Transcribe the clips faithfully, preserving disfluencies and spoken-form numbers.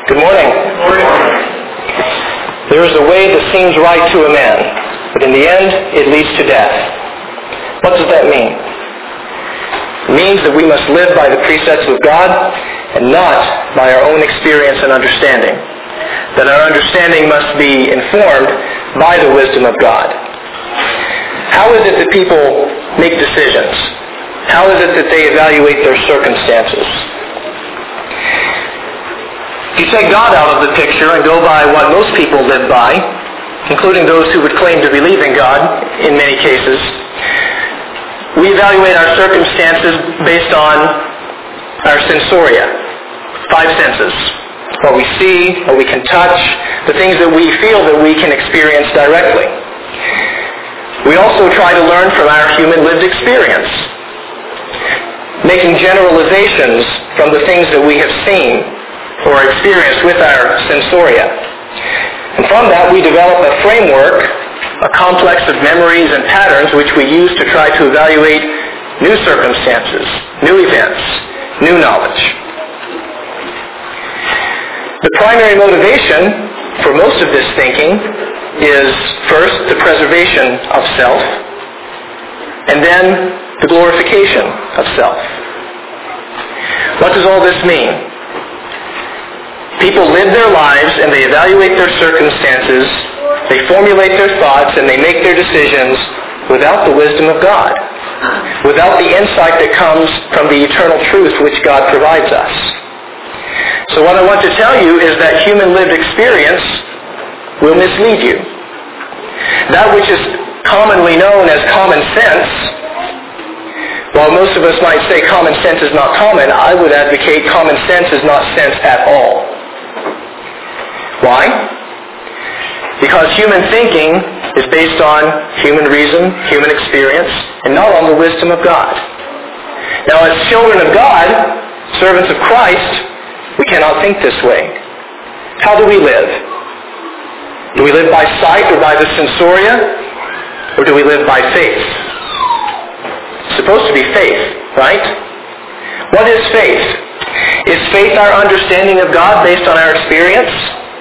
Good morning. Good morning. There is a way that seems right to a man, but in the end, it leads to death. What does that mean? It means that we must live by the precepts of God and not by our own experience and understanding. That our understanding must be informed by the wisdom of God. How is it that people make decisions? How is it that they evaluate their circumstances? If you take God out of the picture and go by what most people live by, including those who would claim to believe in God in many cases, we evaluate our circumstances based on our sensoria, five senses. What we see, what we can touch, the things that we feel that we can experience directly. We also try to learn from our human lived experience, making generalizations from the things that we have seen or experienced with our sensoria. And from that we develop a framework, a complex of memories and patterns which we use to try to evaluate new circumstances, new events, new knowledge. The primary motivation for most of this thinking is first the preservation of self, and then the glorification of self. What does all this mean? People live their lives and they evaluate their circumstances, they formulate their thoughts, and they make their decisions without the wisdom of God, without the insight that comes from the eternal truth which God provides us. So what I want to tell you is that human lived experience will mislead you. That which is commonly known as common sense, while most of us might say common sense is not common, I would advocate common sense is not sense at all. Why? Because human thinking is based on human reason, human experience, and not on the wisdom of God. Now, as children of God, servants of Christ, we cannot think this way. How do we live? Do we live by sight or by the sensoria? Or do we live by faith? It's supposed to be faith, right? What is faith? Is faith our understanding of God based on our experience?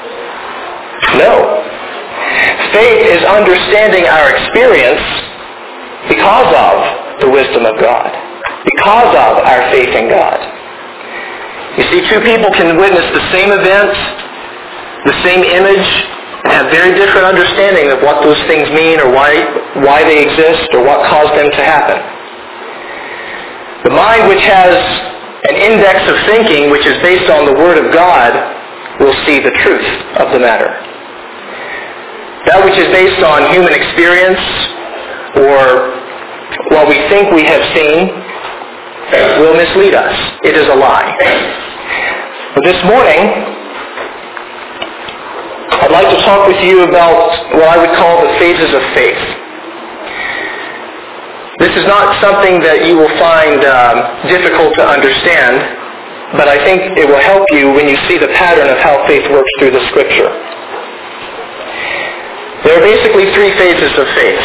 No. Faith is understanding our experience because of the wisdom of God, because of our faith in God. You see, two people can witness the same event, the same image, and have very different understanding of what those things mean or why, why they exist or what caused them to happen. The mind which has an index of thinking which is based on the Word of God will see the truth of the matter. That which is based on human experience or what we think we have seen will mislead us. It is a lie. But this morning, I'd like to talk with you about what I would call the phases of faith. This is not something that you will find um, difficult to understand, but I think it will help you when you see the pattern of how faith works through the Scripture. There are basically three phases of faith.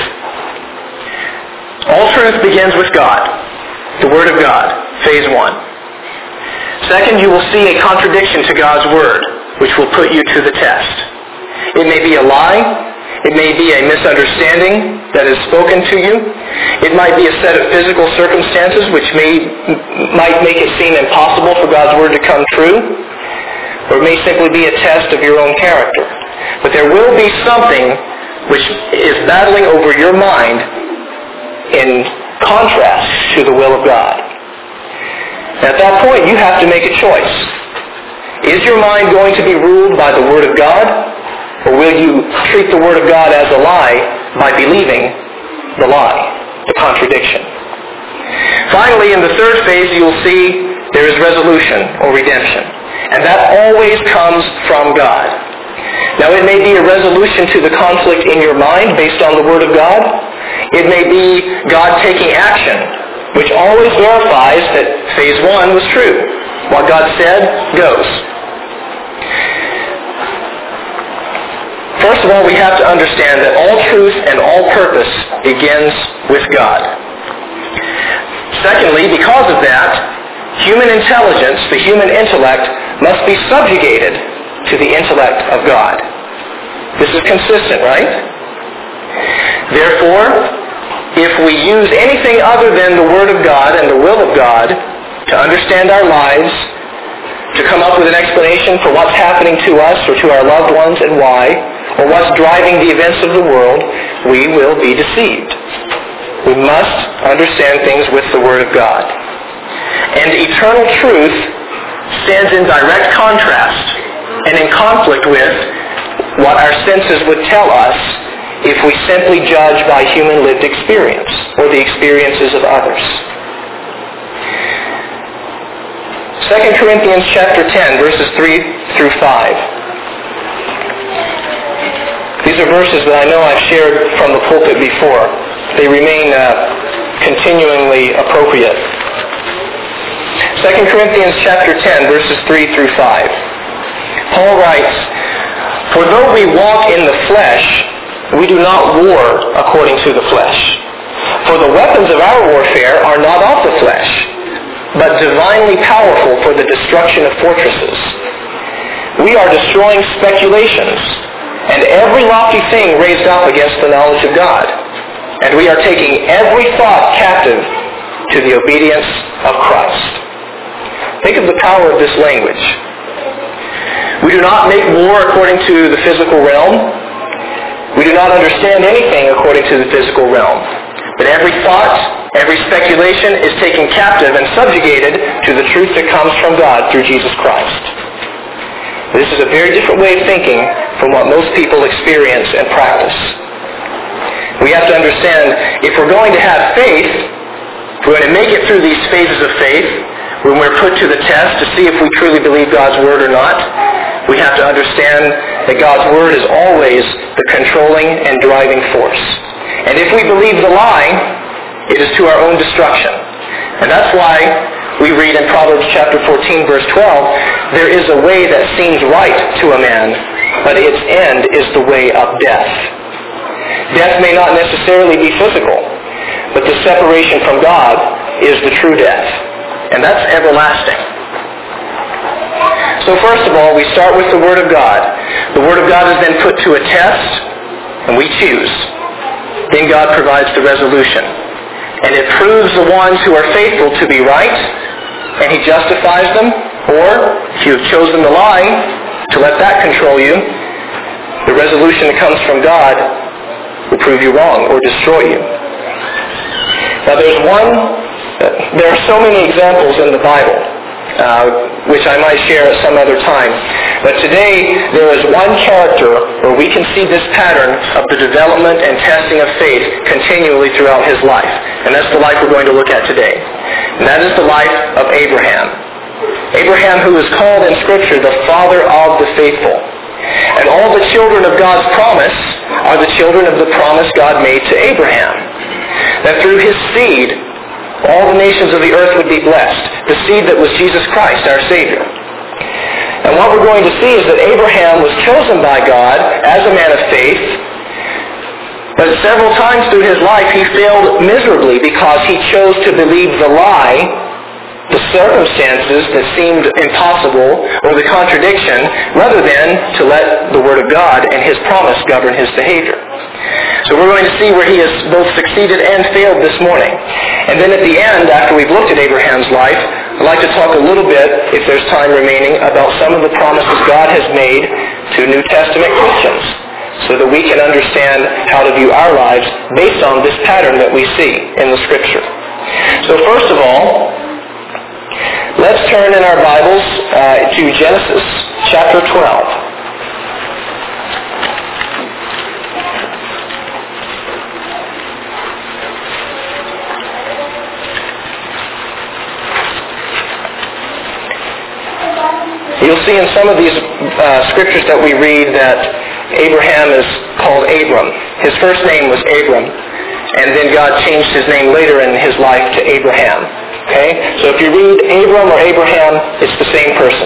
All truth begins with God, the Word of God, phase one. Second, you will see a contradiction to God's Word, which will put you to the test. It may be a lie. It may be a misunderstanding that is spoken to you. It might be a set of physical circumstances which may might make it seem impossible for God's Word to come true. Or it may simply be a test of your own character. But there will be something which is battling over your mind in contrast to the will of God. At that point, you have to make a choice. Is your mind going to be ruled by the Word of God? Or will you treat the Word of God as a lie by believing the lie, the contradiction? Finally, in the third phase, you'll see there is resolution or redemption. And that always comes from God. Now, it may be a resolution to the conflict in your mind based on the Word of God. It may be God taking action, which always verifies that phase one was true. What God said goes. First of all, we have to understand that all truth and all purpose begins with God. Secondly, because of that, human intelligence, the human intellect, must be subjugated to the intellect of God. This is consistent, right? Therefore, if we use anything other than the Word of God and the will of God to understand our lives, to come up with an explanation for what's happening to us or to our loved ones and why, or what's driving the events of the world, we will be deceived. We must understand things with the Word of God. And eternal truth stands in direct contrast and in conflict with what our senses would tell us if we simply judge by human lived experience or the experiences of others. Second Corinthians chapter ten, verses three through five. These are verses that I know I've shared from the pulpit before. They remain uh, continuingly appropriate. Second Corinthians chapter ten, verses three through five. Paul writes, "For though we walk in the flesh, we do not war according to the flesh. For the weapons of our warfare are not of the flesh, but divinely powerful for the destruction of fortresses. We are destroying speculations and every lofty thing raised up against the knowledge of God. And we are taking every thought captive to the obedience of Christ." Think of the power of this language. We do not make war according to the physical realm. We do not understand anything according to the physical realm. But every thought, every speculation is taken captive and subjugated to the truth that comes from God through Jesus Christ. This is a very different way of thinking from what most people experience and practice. We have to understand, if we're going to have faith, if we're going to make it through these phases of faith, when we're put to the test to see if we truly believe God's Word or not, we have to understand that God's Word is always the controlling and driving force. And if we believe the lie, it is to our own destruction. And that's why we read in Proverbs chapter fourteen, verse twelve, "There is a way that seems right to a man, but its end is the way of death." Death may not necessarily be physical, but the separation from God is the true death. And that's everlasting. So first of all, we start with the Word of God. The Word of God is then put to a test, and we choose. Then God provides the resolution. And it proves the ones who are faithful to be right, and He justifies them. Or, if you have chosen the lie, to let that control you, the resolution that comes from God will prove you wrong or destroy you. Now there's one There are so many examples in the Bible, uh, which I might share at some other time. But today, there is one character where we can see this pattern of the development and testing of faith continually throughout his life. And that's the life we're going to look at today. And that is the life of Abraham. Abraham, who is called in Scripture the father of the faithful. And all the children of God's promise are the children of the promise God made to Abraham. That through his seed, all the nations of the earth would be blessed. The seed that was Jesus Christ, our Savior. And what we're going to see is that Abraham was chosen by God as a man of faith, but several times through his life he failed miserably because he chose to believe the lie, the circumstances that seemed impossible, or the contradiction, rather than to let the Word of God and His promise govern his behavior. So we're going to see where he has both succeeded and failed this morning. And then at the end, after we've looked at Abraham's life, I'd like to talk a little bit, if there's time remaining, about some of the promises God has made to New Testament Christians, so that we can understand how to view our lives based on this pattern that we see in the Scripture. So first of all, let's turn in our Bibles uh, to Genesis chapter twelve. You'll see in some of these uh, scriptures that we read that Abraham is called Abram. His first name was Abram, and then God changed his name later in his life to Abraham. Okay? So if you read Abram or Abraham, it's the same person.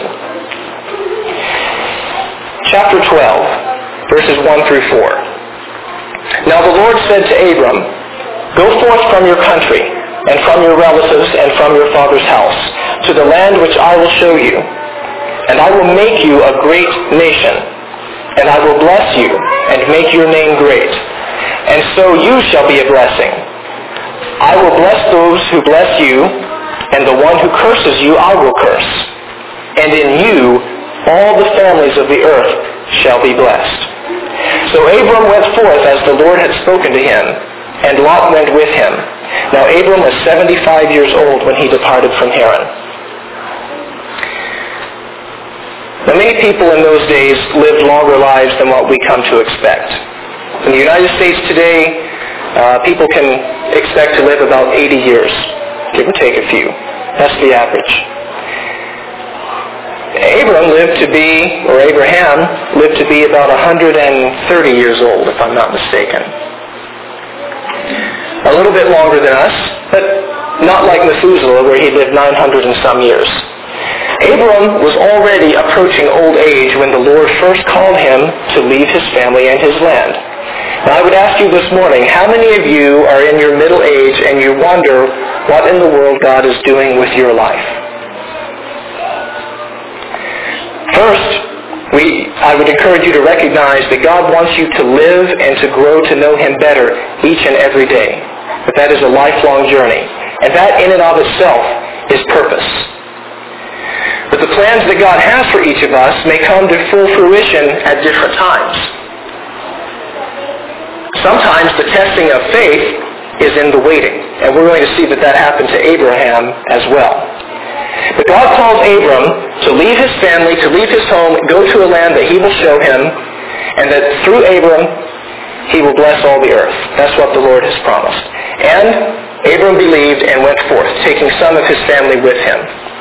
Chapter twelve, verses one through four. Now the Lord said to Abram, "Go forth from your country, and from your relatives, and from your father's house, to the land which I will show you. and I will make you a great nation, and I will bless you and make your name great, and so you shall be a blessing. I will bless those who bless you, and the one who curses you I will curse. And in you all the families of the earth shall be blessed. So Abram went forth as the Lord had spoken to him, and Lot went with him. Now Abram was seventy-five years old when he departed from Haran. Now many people in those days lived longer lives than what we come to expect. In the United States today, uh, people can expect to live about eighty years, give or take a few. That's the average. Abram lived to be, or Abraham lived to be about one hundred thirty years old, if I'm not mistaken. A little bit longer than us, but not like Methuselah, where he lived nine hundred and some years. Abram was already approaching old age when the Lord first called him to leave his family and his land. Now I would ask you this morning, how many of you are in your middle age and you wonder what in the world God is doing with your life? First, we, I would encourage you to recognize that God wants you to live and to grow to know Him better each and every day. But that is a lifelong journey. And that in and of itself is purpose. But the plans that God has for each of us may come to full fruition at different times. Sometimes the testing of faith is in the waiting. And we're going to see that that happened to Abraham as well. But God calls Abram to leave his family, to leave his home, go to a land that he will show him, and that through Abram, he will bless all the earth. That's what the Lord has promised. And Abram believed and went forth, taking some of his family with him.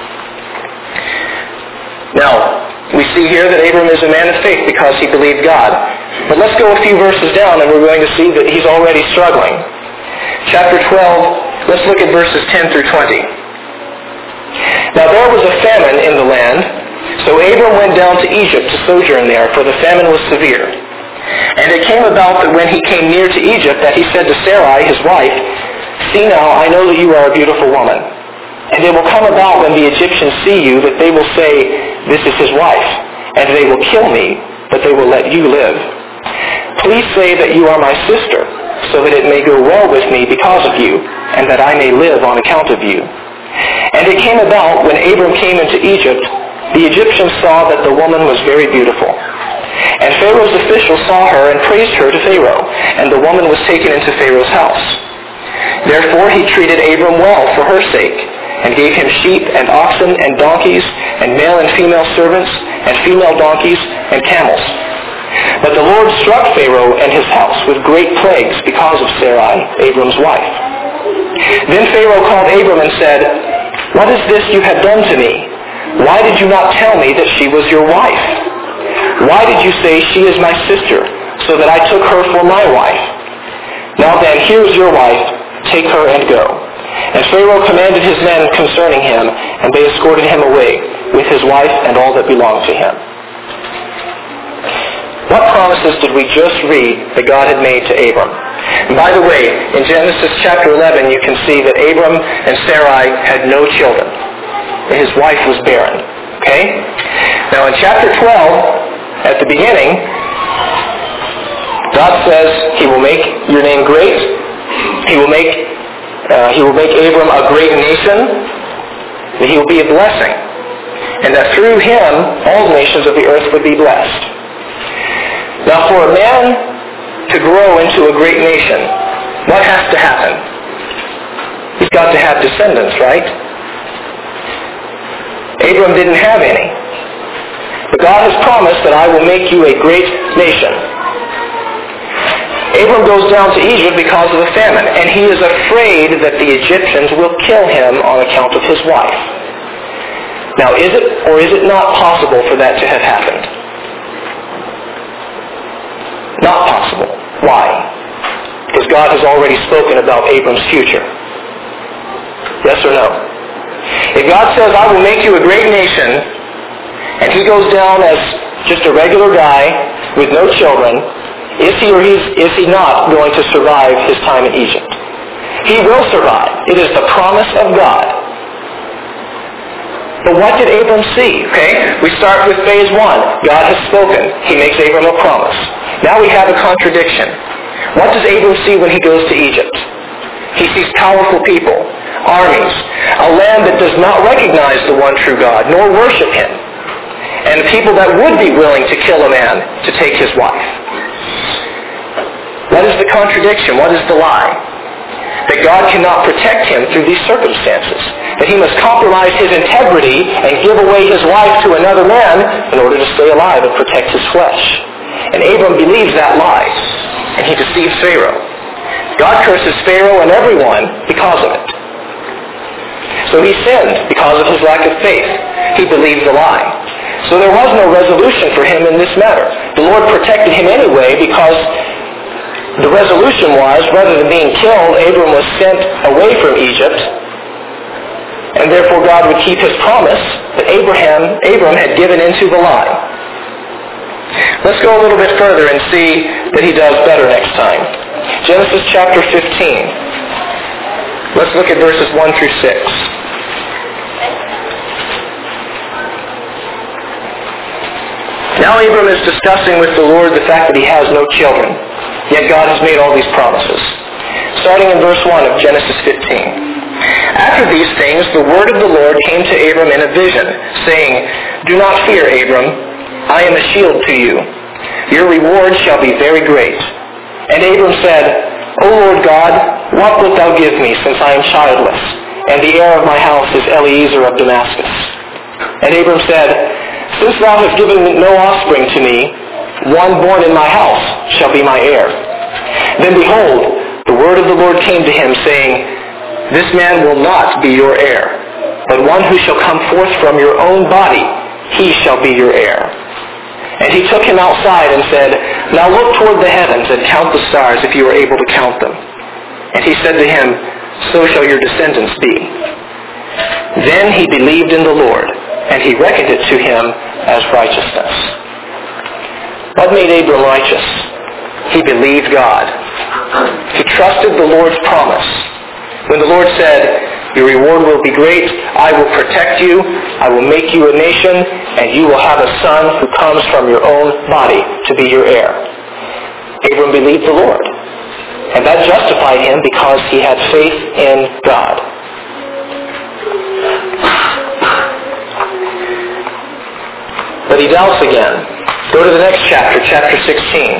Now, we see here that Abram is a man of faith because he believed God. But let's go a few verses down and we're going to see that he's already struggling. Chapter twelve, let's look at verses ten through twenty. Now there was a famine in the land, so Abram went down to Egypt to sojourn there, for the famine was severe. And it came about that when he came near to Egypt, that he said to Sarai, his wife, "See now, I know that you are a beautiful woman. And it will come about when the Egyptians see you that they will say, 'This is his wife,' and they will kill me, but they will let you live. Please say that you are my sister, so that it may go well with me because of you, and that I may live on account of you." And it came about, when Abram came into Egypt, the Egyptians saw that the woman was very beautiful. And Pharaoh's officials saw her and praised her to Pharaoh, and the woman was taken into Pharaoh's house. Therefore he treated Abram well for her sake, and gave him sheep and oxen and donkeys, and male and female servants, and female donkeys and camels. But the Lord struck Pharaoh and his house with great plagues because of Sarai, Abram's wife. Then Pharaoh called Abram and said, "What is this you have done to me? Why did you not tell me that she was your wife? Why did you say, 'She is my sister,' so that I took her for my wife? Now then, here is your wife, take her and go." And Pharaoh commanded his men concerning him, and they escorted him away with his wife and all that belonged to him. What promises did we just read that God had made to Abram? And by the way, in Genesis chapter eleven, you can see that Abram and Sarai had no children. His wife was barren. Okay? Now in chapter twelve, at the beginning, God says He will make your name great. He will make uh, He will make Abram a great nation. That he will be a blessing. And that through him, all nations of the earth would be blessed. Now for a man to grow into a great nation, what has to happen? He's got to have descendants, right? Abram didn't have any. But God has promised that I will make you a great nation. Abram goes down to Egypt because of the famine, and he is afraid that the Egyptians will kill him on account of his wife. Now, is it or is it not possible for that to have happened? Not possible. Why? Because God has already spoken about Abram's future. Yes or no? If God says, "I will make you a great nation," and he goes down as just a regular guy with no children, is he or he's, is he not going to survive his time in Egypt? He will survive. It is the promise of God. But what did Abram see? Okay, we start with phase one. God has spoken. He makes Abram a promise. Now we have a contradiction. What does Abram see when he goes to Egypt? He sees powerful people, armies, a land that does not recognize the one true God, nor worship him, and people that would be willing to kill a man to take his wife. What is the contradiction? What is the lie? That God cannot protect him through these circumstances. That he must compromise his integrity and give away his wife to another man in order to stay alive and protect his flesh. And Abram believes that lie, and he deceives Pharaoh. God curses Pharaoh and everyone because of it. So he sinned because of his lack of faith. He believed the lie. So there was no resolution for him in this matter. The Lord protected him anyway because the resolution was, rather than being killed, Abram was sent away from Egypt, and therefore God would keep his promise that Abraham, Abram had given into the lie. Let's go a little bit further and see that he does better next time. Genesis chapter fifteen. Let's look at verses one through six. Now Abram is discussing with the Lord the fact that he has no children. Yet God has made all these promises. Starting in verse one of Genesis fifteen. After these things, the word of the Lord came to Abram in a vision, saying, Do not fear, Abram. I am a shield to you. Your reward shall be very great. And Abram said, O Lord God, what wilt thou give me, since I am childless, and the heir of my house is Eliezer of Damascus? And Abram said, Since thou hast given no offspring to me, one born in my house shall be my heir. Then behold, the word of the Lord came to him, saying, This man will not be your heir, but one who shall come forth from your own body, he shall be your heir. And he took him outside and said, Now look toward the heavens and count the stars, if you are able to count them. And he said to him, So shall your descendants be. Then he believed in the Lord, and he reckoned it to him as righteousness. What made Abram righteous? He believed God. He trusted the Lord's promise. When the Lord said, Your reward will be great, I will protect you, I will make you a nation, and you will have a son who comes from your own body to be your heir. Abram believed the Lord. And that justified him because he had faith in God. But he doubts again. Go to the next chapter, chapter sixteen.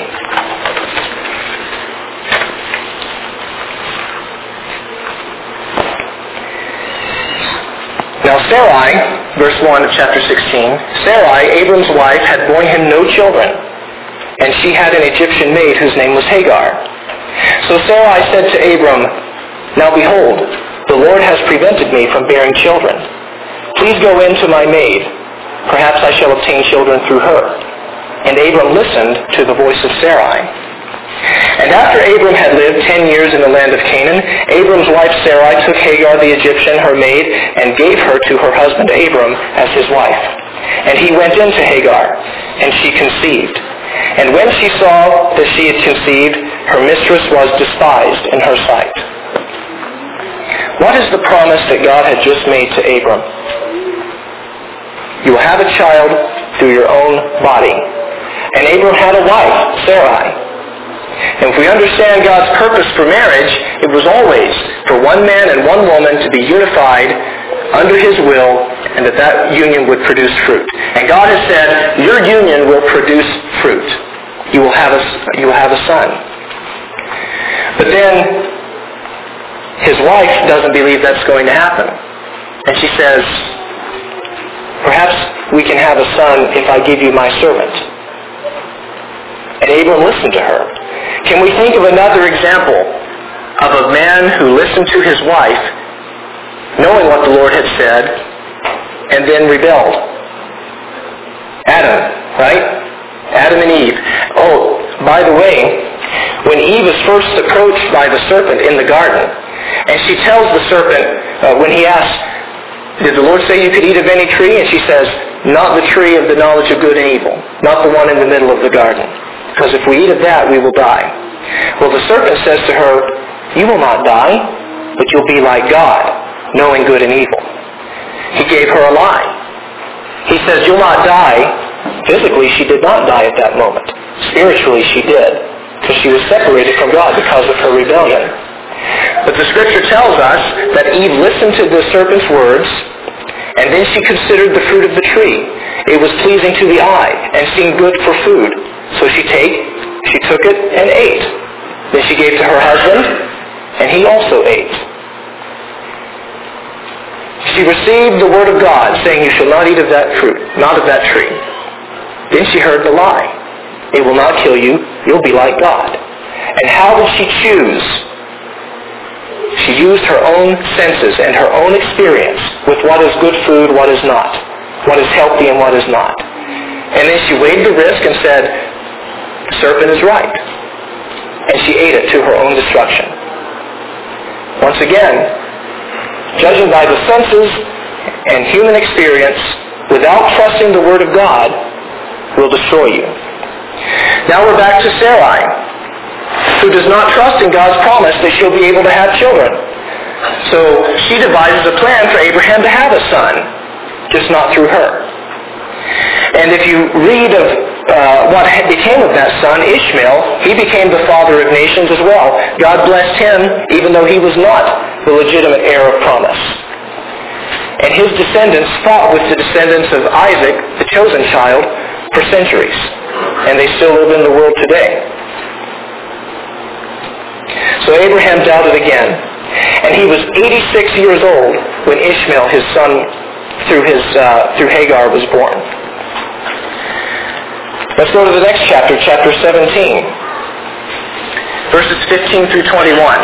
Now Sarai, verse one of chapter sixteen, Sarai, Abram's wife, had borne him no children, and she had an Egyptian maid whose name was Hagar. So Sarai said to Abram, Now behold, the Lord has prevented me from bearing children. Please go in to my maid. Perhaps I shall obtain children through her. And Abram listened to the voice of Sarai. And after Abram had lived ten years in the land of Canaan, Abram's wife Sarai took Hagar the Egyptian, her maid, and gave her to her husband Abram as his wife. And he went in to Hagar, and she conceived. And when she saw that she had conceived, her mistress was despised in her sight. What is the promise that God had just made to Abram? You will have a child through your own body. And Abram had a wife, Sarai. And if we understand God's purpose for marriage, it was always for one man and one woman to be unified under his will, and that that union would produce fruit. And God has said, your union will produce fruit. You will have a, you will have a son. But then his wife doesn't believe that's going to happen. And she says, perhaps we can have a son if I give you my servant. And Abram listened to her. Can we think of another example of a man who listened to his wife, knowing what the Lord had said, and then rebelled? Adam, right? Adam and Eve. Oh, by the way, when Eve is first approached by the serpent in the garden, and she tells the serpent, uh, when he asks, did the Lord say you could eat of any tree? And she says, not the tree of the knowledge of good and evil, not the one in the middle of the garden. Because if we eat of that, we will die. Well, the serpent says to her, you will not die, but you'll be like God, knowing good and evil. he gave her a lie. He says, you'll not die. Physically, she did not die at that moment. Spiritually, she did, because she was separated from God because of her rebellion. But the Scripture tells us that Eve listened to the serpent's words, and then she considered the fruit of the tree. It was pleasing to the eye and seemed good for food. So she take, she took it and ate. Then she gave to her husband, and he also ate. She received the word of God, saying, you shall not eat of that fruit, not of that tree. Then she heard the lie. It will not kill you. You'll be like God. And how did she choose? She used her own senses and her own experience with what is good food, what is not, what is healthy and what is not. And then she weighed the risk and said, the serpent is right. And she ate it to her own destruction. Once again, judging by the senses and human experience without trusting the Word of God will destroy you. Now we're back to Sarai, who does not trust in God's promise that she'll be able to have children. So she devises a plan for Abraham to have a son, just not through her. And if you read of uh, what became of that son, Ishmael, he became the father of nations as well. God blessed him even though he was not the legitimate heir of promise. And his descendants fought with the descendants of Isaac, the chosen child, for centuries. And they still live in the world today. So Abraham doubted again. And he was eighty-six years old when Ishmael, his son, through, his, uh, through Hagar, was born. Let's go to the next chapter, chapter seventeen. Verses fifteen through twenty-one.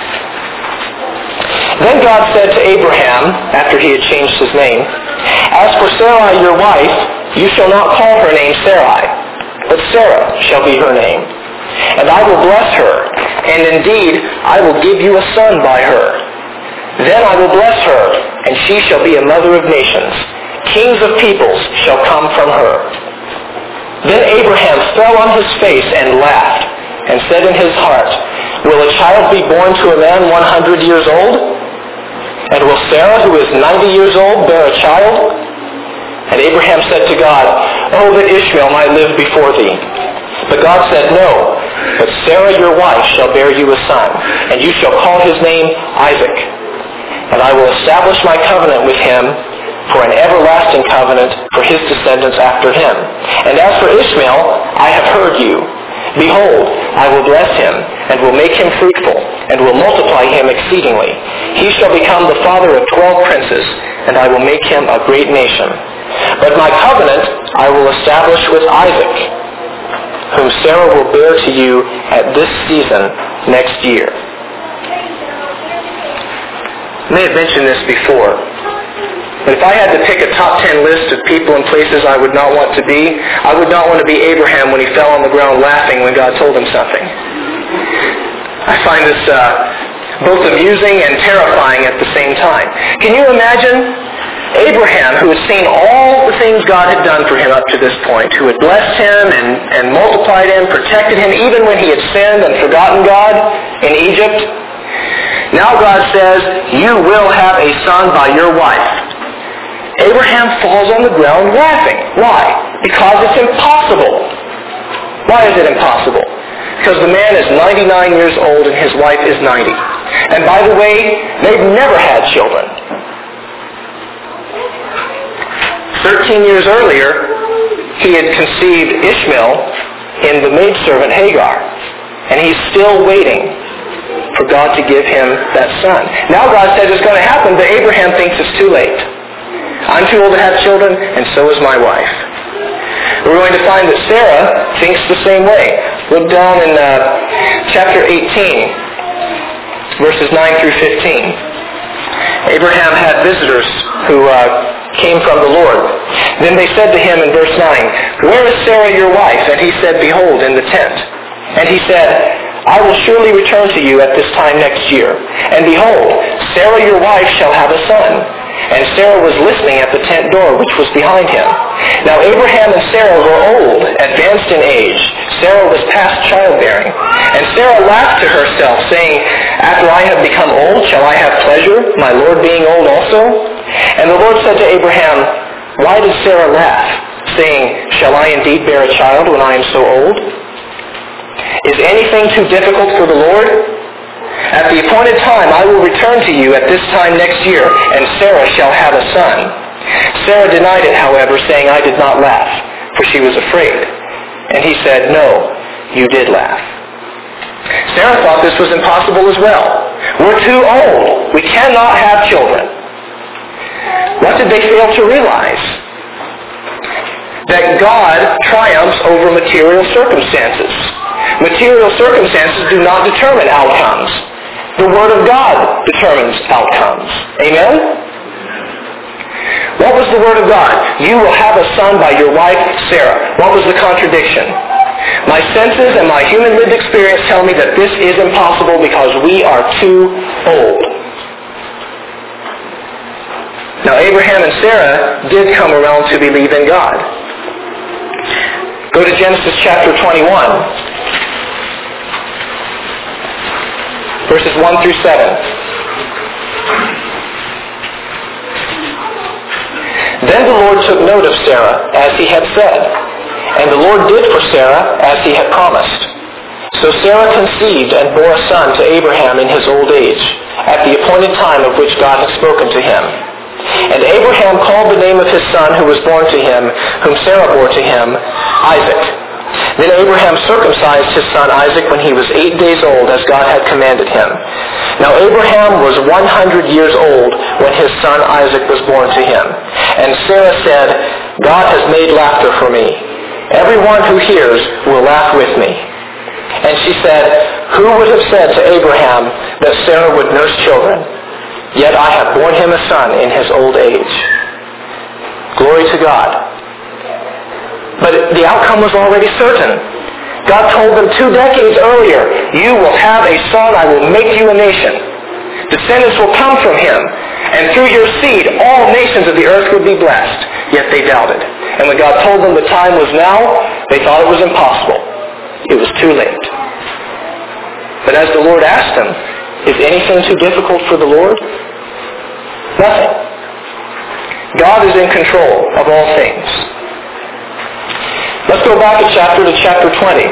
Then God said to Abraham, after he had changed his name, as for Sarai your wife, you shall not call her name Sarai, but Sarah shall be her name. And I will bless her, and indeed I will give you a son by her. Then I will bless her, and she shall be a mother of nations. Kings of peoples shall come from her. Then Abraham fell on his face and laughed, and said in his heart, will a child be born to a man one hundred years old? And will Sarah, who is ninety years old, bear a child? And Abraham said to God, oh, that Ishmael might live before thee. But God said, no, but Sarah your wife shall bear you a son, and you shall call his name Isaac. And I will establish my covenant with him for an everlasting covenant for his descendants after him. And as for Ishmael, I have heard you. Behold, I will bless him, and will make him fruitful, and will multiply him exceedingly. He shall become the father of twelve princes, and I will make him a great nation. But my covenant I will establish with Isaac, whom Sarah will bear to you at this season next year. I may have mentioned this before, but if I had to pick a top ten list of people and places I would not want to be, I would not want to be Abraham when he fell on the ground laughing when God told him something. I find this uh, both amusing and terrifying at the same time. Can you imagine Abraham, who had seen all the things God had done for him up to this point, who had blessed him and, and multiplied him, protected him, even when he had sinned and forgotten God in Egypt? Now God says, you will have a son by your wife. Abraham falls on the ground laughing. Why? Because it's impossible. Why is it impossible? Because the man is ninety-nine years old and his wife is ninety. And by the way, they've never had children. Thirteen years earlier, he had conceived Ishmael in the maidservant Hagar. And he's still waiting for God to give him that son. Now God says it's going to happen, but Abraham thinks it's too late. I'm too old to have children, and so is my wife. We're going to find that Sarah thinks the same way. Look down in uh, chapter eighteen, verses nine through fifteen. Abraham had visitors who uh, came from the Lord. Then they said to him in verse nine, where is Sarah your wife? And he said, behold, in the tent. And he said, I will surely return to you at this time next year. And behold, Sarah your wife shall have a son. And Sarah was listening at the tent door, which was behind him. Now Abraham and Sarah were old, advanced in age. Sarah was past childbearing. And Sarah laughed to herself, saying, after I have become old, shall I have pleasure, my Lord being old also? And the Lord said to Abraham, "Why did Sarah laugh, saying, 'Shall I indeed bear a child when I am so old?' Is anything too difficult for the Lord? At the appointed time I will return to you at this time next year, and Sarah shall have a son." Sarah denied it, however, saying, "I did not laugh," for she was afraid. And he said, "No, you did laugh." Sarah thought this was impossible as well. "We're too old. We cannot have children." What did they fail to realize? That God triumphs over material circumstances. Material circumstances do not determine outcomes. The Word of God determines outcomes. Amen? What was the Word of God? "You will have a son by your wife, Sarah." What was the contradiction? "My senses and my human lived experience tell me that this is impossible because we are too old." Now, Abraham and Sarah did come around to believe in God. Go to Genesis chapter twenty-one, verses one through seven. Then the Lord took note of Sarah, as he had said, and the Lord did for Sarah as he had promised. So Sarah conceived and bore a son to Abraham in his old age, at the appointed time of which God had spoken to him. And Abraham called the name of his son who was born to him, whom Sarah bore to him, Isaac. Then Abraham circumcised his son Isaac when he was eight days old, as God had commanded him. Now Abraham was one hundred years old when his son Isaac was born to him. And Sarah said, "God has made laughter for me. Everyone who hears will laugh with me." And she said, "Who would have said to Abraham that Sarah would nurse children? Yet I have borne him a son in his old age." Glory to God. But the outcome was already certain. God told them two decades earlier, "You will have a son, I will make you a nation. Descendants will come from him, and through your seed all nations of the earth would be blessed." Yet they doubted. And when God told them the time was now, they thought it was impossible. It was too late. But as the Lord asked them, is anything too difficult for the Lord? Nothing. God is in control of all things. Let's go back a chapter to chapter twenty.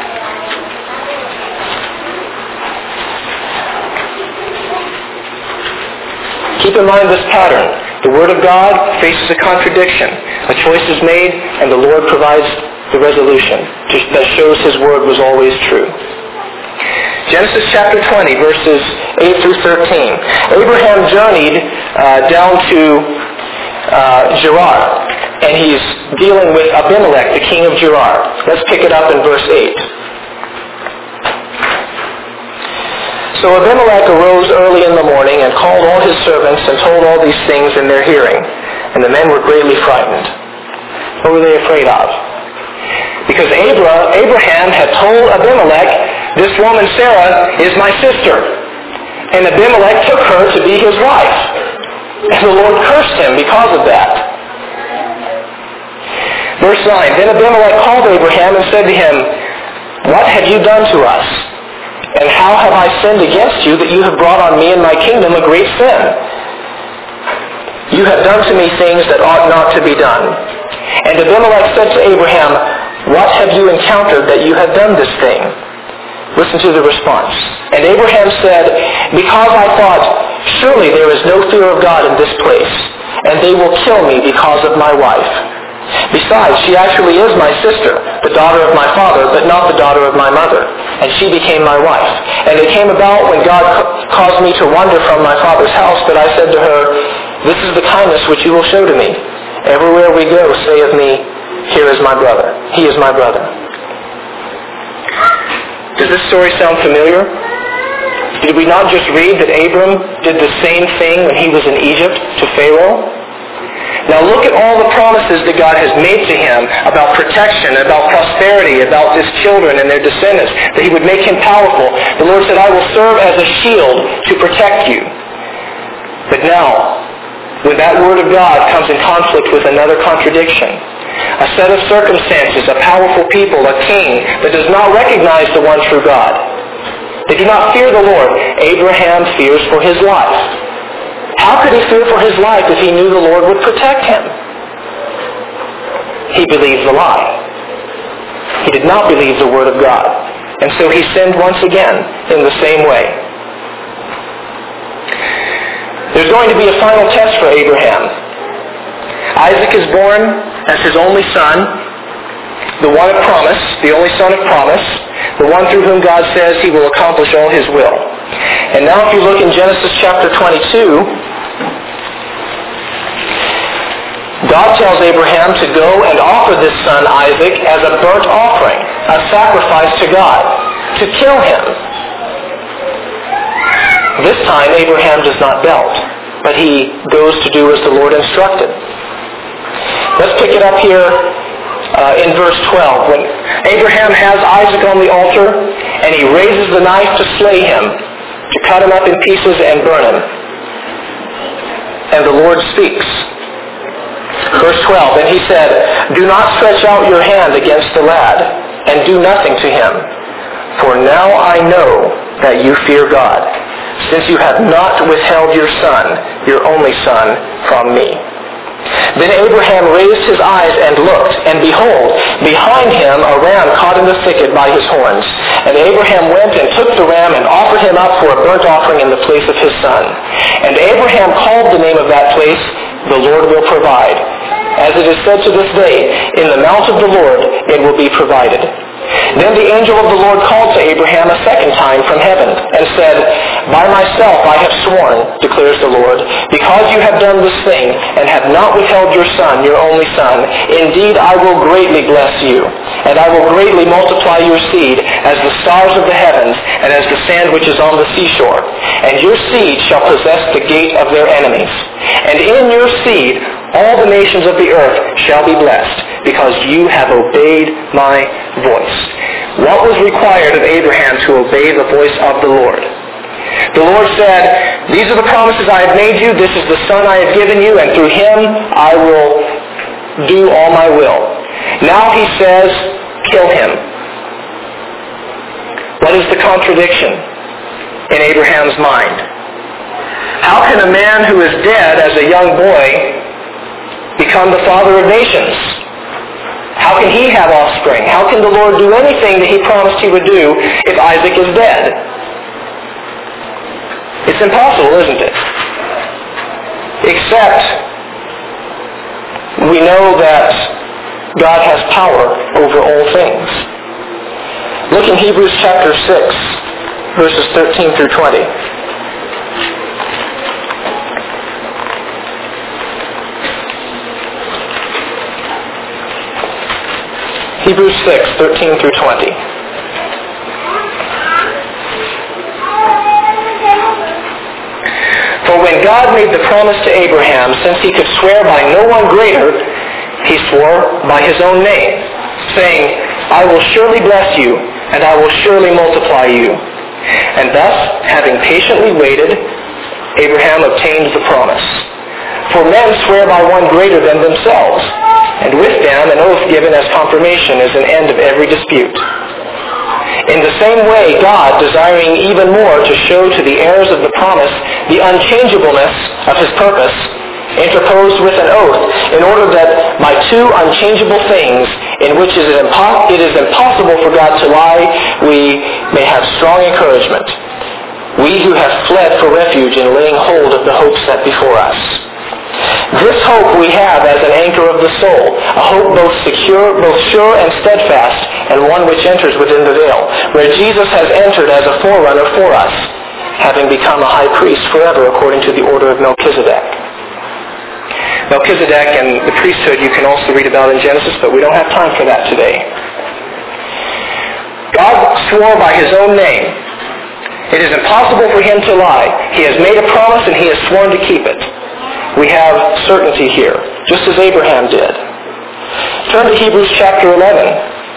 Keep in mind this pattern. The Word of God faces a contradiction. A choice is made, and the Lord provides the resolution that shows His Word was always true. Genesis chapter twenty, verses eight through thirteen. Abraham journeyed uh, down to uh, Gerar, and he's dealing with Abimelech, the king of Gerar. Let's pick it up in verse eight. So Abimelech arose early in the morning and called all his servants and told all these things in their hearing. And the men were greatly frightened. What were they afraid of? Because Abra, Abraham had told Abimelech, "This woman Sarah is my sister." And Abimelech took her to be his wife. And the Lord cursed him because of that. Verse nine, Then Abimelech called Abraham and said to him, "What have you done to us? And how have I sinned against you that you have brought on me and my kingdom a great sin? You have done to me things that ought not to be done." And Abimelech said to Abraham, "What have you encountered that you have done this thing?" Listen to the response. And Abraham said, "Because I thought, surely there is no fear of God in this place, and they will kill me because of my wife. Besides, she actually is my sister, the daughter of my father, but not the daughter of my mother. And she became my wife. And it came about when God caused me to wander from my father's house that I said to her, 'This is the kindness which you will show to me. Everywhere we go, say of me, here is my brother. He is my brother.'" Does this story sound familiar? Did we not just read that Abram did the same thing when he was in Egypt to Pharaoh? Now look at all the promises that God has made to him about protection, about prosperity, about his children and their descendants, that he would make him powerful. The Lord said, "I will serve as a shield to protect you." But now, when that word of God comes in conflict with another contradiction, a set of circumstances, a powerful people, a king that does not recognize the one true God, they do not fear the Lord, Abraham fears for his life. How could he fear for his life if he knew the Lord would protect him? He believed the lie. He did not believe the word of God. And so he sinned once again in the same way. There's going to be a final test for Abraham. Isaac is born as his only son, the one of promise, the only son of promise, the one through whom God says he will accomplish all his will. And now if you look in Genesis chapter twenty-two, God tells Abraham to go and offer this son Isaac as a burnt offering, a sacrifice to God, to kill him. This time Abraham does not doubt, but he goes to do as the Lord instructed. Let's pick it up here uh, in verse twelve. When Abraham has Isaac on the altar, and he raises the knife to slay him, to cut him up in pieces and burn him. And the Lord speaks. Verse twelve, and he said, do not stretch out your hand against the lad, and do nothing to him. For now I know that you fear God, since you have not withheld your son, your only son, from me. Then Abraham raised his eyes and looked, and behold, behind him a ram caught in the thicket by his horns. And Abraham went and took the ram and offered him up for a burnt offering in the place of his son. And Abraham called the name of that place, the Lord will provide. As it is said to this day, in the mount of the Lord it will be provided. Then the angel of the Lord called to Abraham a second time from heaven, and said, by myself I have sworn, declares the Lord, because you have done this thing, and have not withheld your son, your only son, indeed I will greatly bless you, and I will greatly multiply your seed as the stars of the heavens, and as the sand which is on the seashore. And your seed shall possess the gate of their enemies. And in your seed all the nations of the earth shall be blessed, because you have obeyed my voice. What was required of Abraham to obey the voice of the Lord? The Lord said, these are the promises I have made you, this is the son I have given you, and through him I will do all my will. Now he says, kill him. What is the contradiction in Abraham's mind? How can a man who is dead as a young boy become the father of nations? How can he have offspring? How can the Lord do anything that he promised he would do if Isaac is dead? It's impossible, isn't it? Except we know that God has power over all things. Look in Hebrews chapter six, verses thirteen through twenty. Hebrews six, thirteen through twenty. For when God made the promise to Abraham, since he could swear by no one greater, he swore by his own name, saying, I will surely bless you, and I will surely multiply you. And thus, having patiently waited, Abraham obtained the promise. For men swear by one greater than themselves, and with them an oath given as confirmation is an end of every dispute. In the same way, God, desiring even more to show to the heirs of the promise the unchangeableness of his purpose, interposed with an oath, in order that by two unchangeable things, in which it is, impo- it is impossible for God to lie, we may have strong encouragement. We who have fled for refuge in laying hold of the hope set before us. This hope we have as an anchor of the soul, a hope both secure, both sure and steadfast, and one which enters within the veil, where Jesus has entered as a forerunner for us, having become a high priest forever according to the order of Melchizedek. Melchizedek and the priesthood you can also read about in Genesis, but we don't have time for that today. God swore by his own name. It is impossible for him to lie. He has made a promise and he has sworn to keep it. We have certainty here, just as Abraham did. Turn to Hebrews chapter eleven.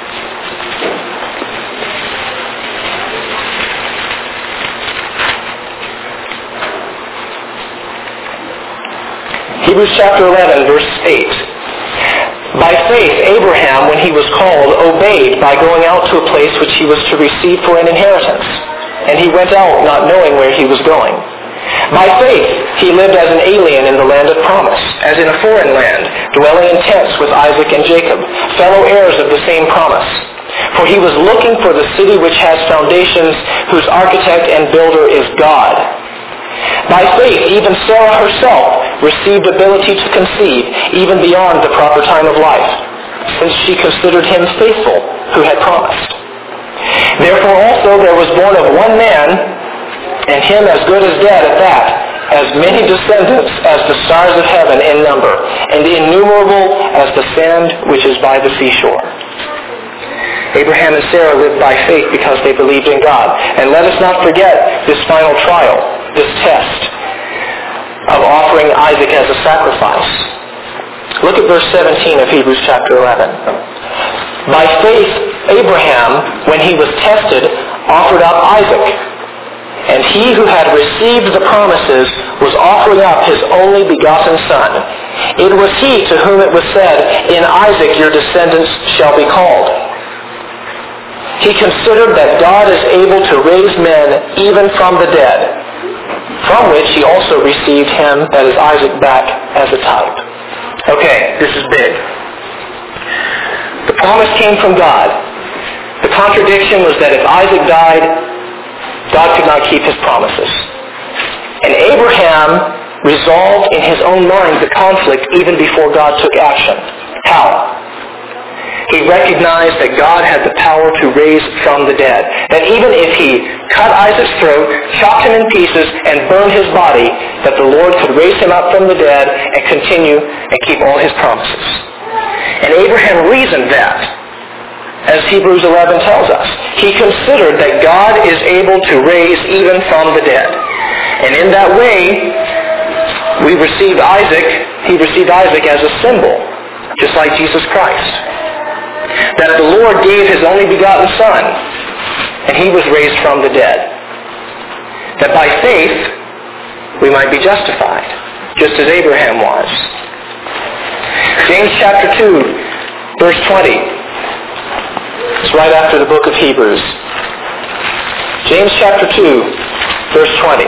Hebrews chapter eleven, verse eight. By faith, Abraham, when he was called, obeyed by going out to a place which he was to receive for an inheritance. And he went out not knowing where he was going. By faith, he lived as an alien in the land of promise, as in a foreign land, dwelling in tents with Isaac and Jacob, fellow heirs of the same promise. For he was looking for the city which has foundations, whose architect and builder is God. By faith, even Sarah herself received ability to conceive, even beyond the proper time of life, since she considered him faithful who had promised. Therefore also there was born of one man, and him as good as dead at that, as many descendants as the stars of heaven in number, and innumerable as the sand which is by the seashore. Abraham and Sarah lived by faith because they believed in God. And let us not forget this final trial, this test of offering Isaac as a sacrifice. Look at verse seventeen of Hebrews chapter eleven. By faith, Abraham, when he was tested, offered up Isaac. And he who had received the promises was offering up his only begotten son. It was he to whom it was said, "In Isaac your descendants shall be called." He considered that God is able to raise men even from the dead, from which he also received him, that is Isaac, back as a type. Okay, this is big. The promise came from God. The contradiction was that if Isaac died, God could not keep his promises. And Abraham resolved in his own mind the conflict even before God took action. How? He recognized that God had the power to raise from the dead. That even if he cut Isaac's throat, chopped him in pieces, and burned his body, that the Lord could raise him up from the dead and continue and keep all his promises. And Abraham reasoned that, as Hebrews eleven tells us. He considered that God is able to raise even from the dead. And in that way, we received Isaac, he received Isaac as a symbol, just like Jesus Christ. That the Lord gave his only begotten Son, and he was raised from the dead. That by faith, we might be justified, just as Abraham was. James chapter two, verse twenty. It's right after the book of Hebrews. James chapter two, verse twenty.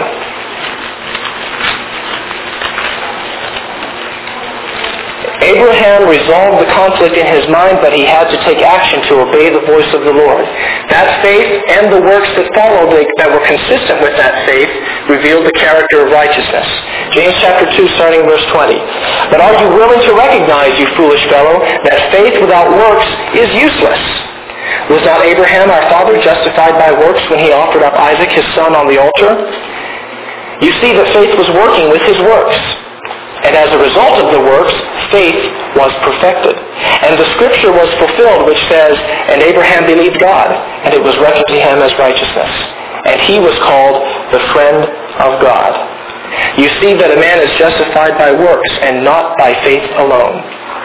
Abraham resolved the conflict in his mind, but he had to take action to obey the voice of the Lord. That faith and the works that followed that were consistent with that faith revealed the character of righteousness. James chapter two, starting verse twenty. But are you willing to recognize, you foolish fellow, that faith without works is useless? Was not Abraham our father justified by works when he offered up Isaac his son on the altar? You see that faith was working with his works. And as a result of the works, faith was perfected. And the scripture was fulfilled which says, "And Abraham believed God, and it was reckoned to him as righteousness. And he was called the friend of God." You see that a man is justified by works and not by faith alone.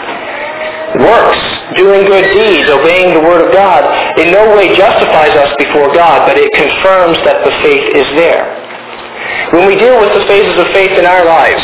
Works, doing good deeds, obeying the Word of God, in no way justifies us before God, but it confirms that the faith is there. When we deal with the phases of faith in our lives,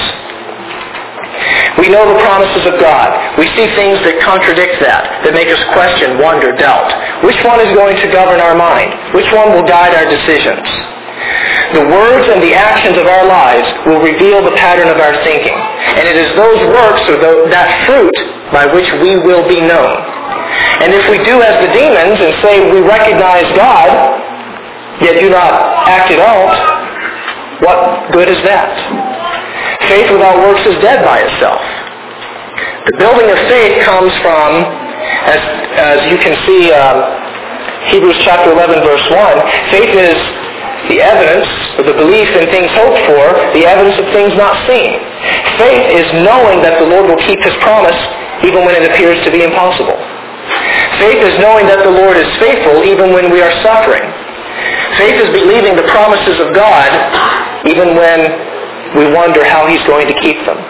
we know the promises of God. We see things that contradict that, that make us question, wonder, doubt. Which one is going to govern our mind? Which one will guide our decisions? The words and the actions of our lives will reveal the pattern of our thinking. And it is those works or the, that fruit by which we will be known. And if we do as the demons and say we recognize God, yet do not act it out, what good is that? Faith without works is dead by itself. The building of faith comes from, as, as you can see, um, Hebrews chapter eleven, verse one, faith is the evidence, or the belief in things hoped for, the evidence of things not seen. Faith is knowing that the Lord will keep His promise even when it appears to be impossible. Faith is knowing that the Lord is faithful even when we are suffering. Faith is believing the promises of God even when we wonder how He's going to keep them.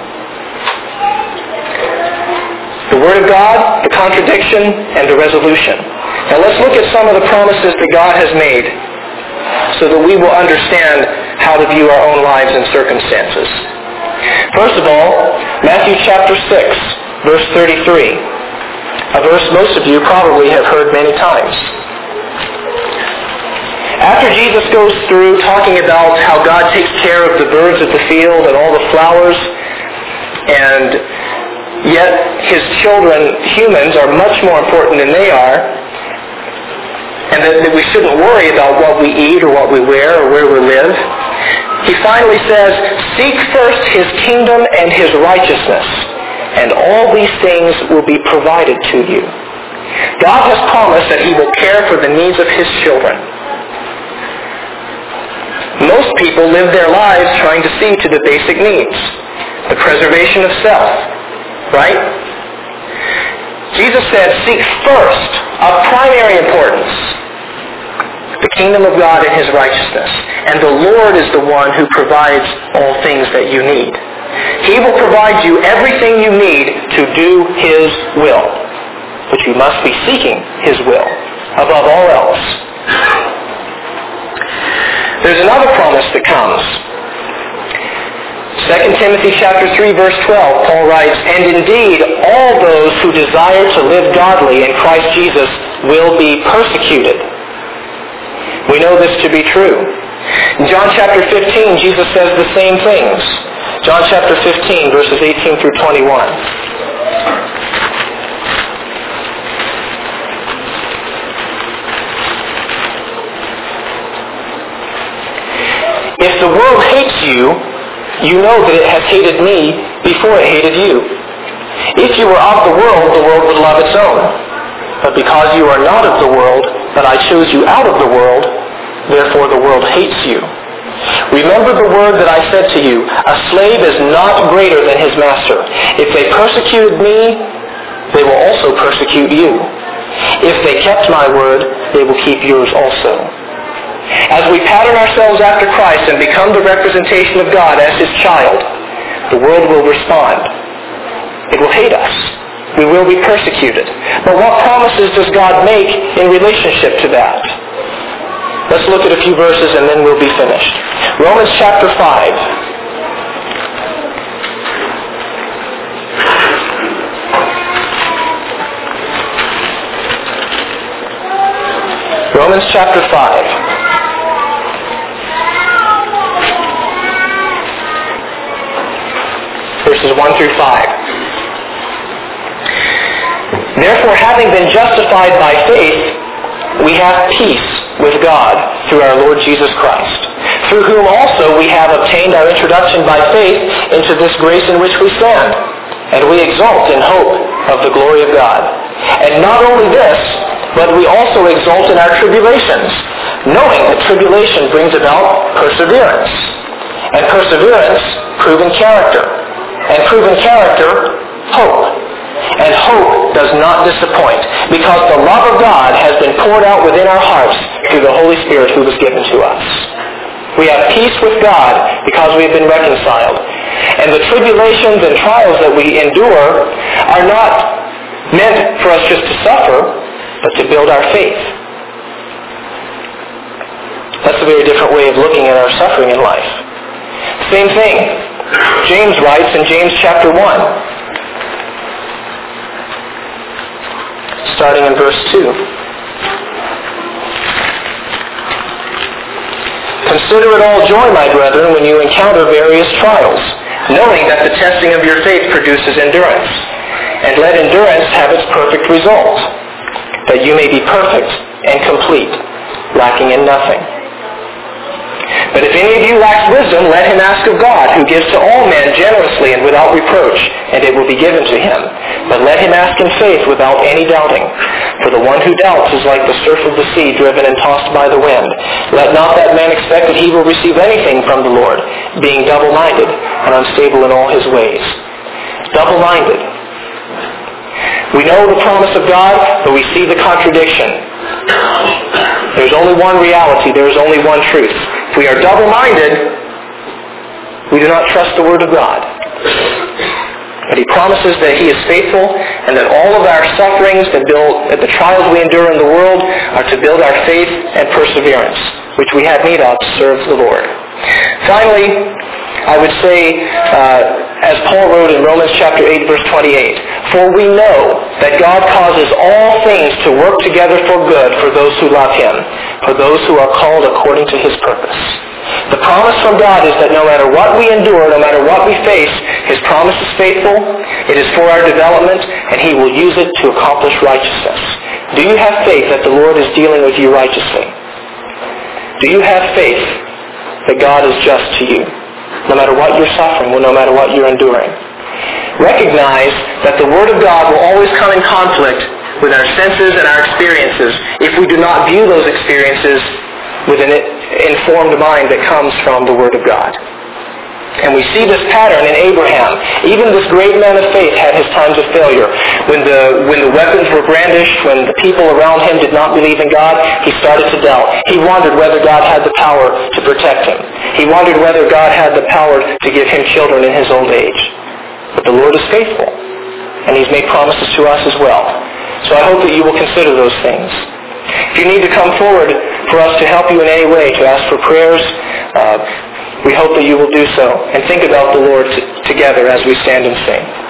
The Word of God, the contradiction, and the resolution. Now let's look at some of the promises that God has made so that we will understand how to view our own lives and circumstances. First of all, Matthew chapter six, verse thirty-three. A verse most of you probably have heard many times. After Jesus goes through talking about how God takes care of the birds of the field and all the flowers, and yet his children, humans, are much more important than they are, and that, that we shouldn't worry about what we eat or what we wear or where we live, he finally says, seek first his kingdom and his righteousness, and all these things will be provided to you. God has promised that he will care for the needs of his children. Most people live their lives trying to see to the basic needs, the preservation of self, right? Jesus said, seek first, of primary importance, the kingdom of God and his righteousness. And the Lord is the one who provides all things that you need. He will provide you everything you need to do his will. But you must be seeking his will above all else. There's another promise that comes. Second Timothy chapter three, verse twelve, Paul writes, and indeed all those who desire to live godly in Christ Jesus will be persecuted. We know this to be true. In John chapter fifteen, Jesus says the same things. John chapter fifteen, verses eighteen through twenty-one. If the world hates you, you know that it has hated me before it hated you. If you were of the world, the world would love its own. But because you are not of the world, but I chose you out of the world, therefore the world hates you. Remember the word that I said to you, a slave is not greater than his master. If they persecuted me, they will also persecute you. If they kept my word, they will keep yours also. As we pattern ourselves after Christ and become the representation of God as his child, the world will respond. It will hate us. We will be persecuted. But what promises does God make in relationship to that? Let's look at a few verses and then we'll be finished. Romans chapter five. Romans chapter five. Verses one through five. Therefore, having been justified by faith, we have peace with God through our Lord Jesus Christ, through whom also we have obtained our introduction by faith into this grace in which we stand, and we exult in hope of the glory of God. And not only this, but we also exult in our tribulations, knowing that tribulation brings about perseverance, and perseverance, proven character, and proven character, hope. And hope does not disappoint, because the love of God has been poured out within our hearts through the Holy Spirit who was given to us. We have peace with God because we have been reconciled. And the tribulations and trials that we endure are not meant for us just to suffer, but to build our faith. That's a very different way of looking at our suffering in life. Same thing. James writes in James chapter one, starting in verse two. Consider it all joy, my brethren, when you encounter various trials, knowing that the testing of your faith produces endurance. And let endurance have its perfect result, that you may be perfect and complete, lacking in nothing. But if any of you lacks wisdom, let him ask of God, who gives to all men generously and without reproach, and it will be given to him. But let him ask in faith without any doubting. For the one who doubts is like the surf of the sea, driven and tossed by the wind. Let not that man expect that he will receive anything from the Lord, being double-minded and unstable in all his ways. Double-minded. We know the promise of God, but we see the contradiction. There's only one reality. There is only one truth. If we are double-minded, we do not trust the Word of God. But he promises that he is faithful and that all of our sufferings, that build, that the trials we endure in the world are to build our faith and perseverance, which we have need of to serve the Lord. Finally, I would say, uh, as Paul wrote in Romans chapter eight, verse twenty-eight, "For we know that God causes all things to work together for good for those who love Him, for those who are called according to His purpose." The promise from God is that no matter what we endure, no matter what we face, His promise is faithful, it is for our development, and He will use it to accomplish righteousness. Do you have faith that the Lord is dealing with you righteously? Do you have faith that God is just to you, no matter what you're suffering, no matter what you're enduring? Recognize that the Word of God will always come in conflict with our senses and our experiences if we do not view those experiences with an informed mind that comes from the Word of God. And we see this pattern in Abraham. Even this great man of faith had his times of failure. When the, when the weapons were brandished, when the people around him did not believe in God, he started to doubt. He wondered whether God had the power to protect him. He wondered whether God had the power to give him children in his old age. But the Lord is faithful, and He's made promises to us as well. So I hope that you will consider those things. If you need to come forward for us to help you in any way, to ask for prayers, uh, we hope that you will do so, and think about the Lord t- together as we stand and sing.